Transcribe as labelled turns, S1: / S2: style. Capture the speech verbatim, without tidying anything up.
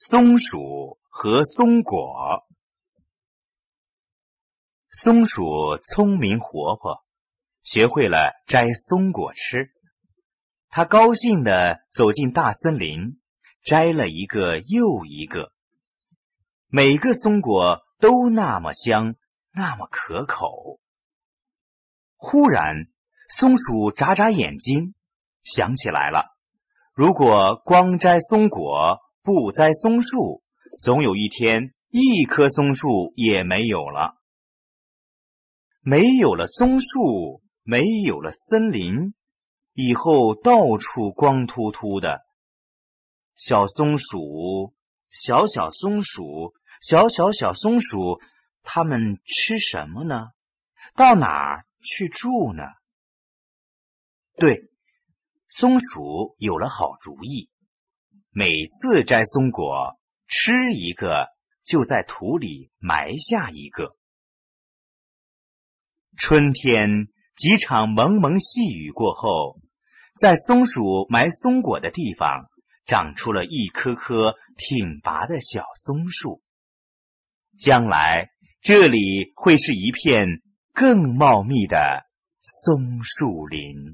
S1: 松鼠和松果。松鼠聪明活泼，学会了摘松果吃。它高兴地走进大森林，摘了一个又一个。每个松果都那么香，那么可口。忽然，松鼠眨眨眼睛，想起来了，如果光摘松果，不栽松树，总有一天一棵松树也没有了。没有了松树，没有了森林，以后到处光秃秃的。小松鼠，小小松鼠，小小小松鼠，它们吃什么呢？到哪儿去住呢？对，松鼠有了好主意。每次摘松果，吃一个，就在土里埋下一个。春天，几场蒙蒙细雨过后，在松鼠埋松果的地方，长出了一棵棵挺拔的小松树。将来，这里会是一片更茂密的松树林。